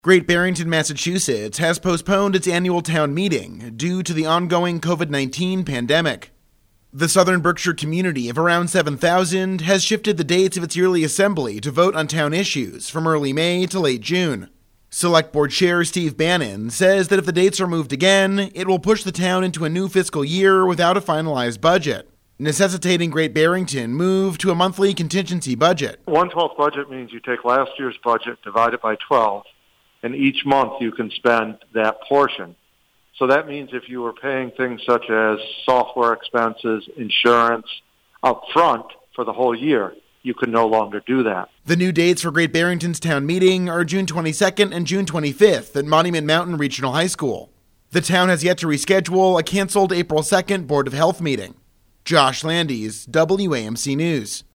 Great Barrington, Massachusetts has postponed its annual town meeting due to the ongoing COVID-19 pandemic. The Southern Berkshire community of around 7,000 has shifted the dates of its yearly assembly to vote on town issues from early May to late June. Select Board Chair Steve Bannon says that if the dates are moved again, it will push the town into a new fiscal year without a finalized budget, necessitating Great Barrington move to a monthly contingency budget. 1/12 budget means you take last year's budget, divide it by 12, and each month you can spend that portion. So that means if you were paying things such as software expenses, insurance up front for the whole year, you can no longer do that. The new dates for Great Barrington's town meeting are June 22nd and June 25th at Monument Mountain Regional High School. The town has yet to reschedule a canceled April 2nd Board of Health meeting. Josh Landis, WAMC News.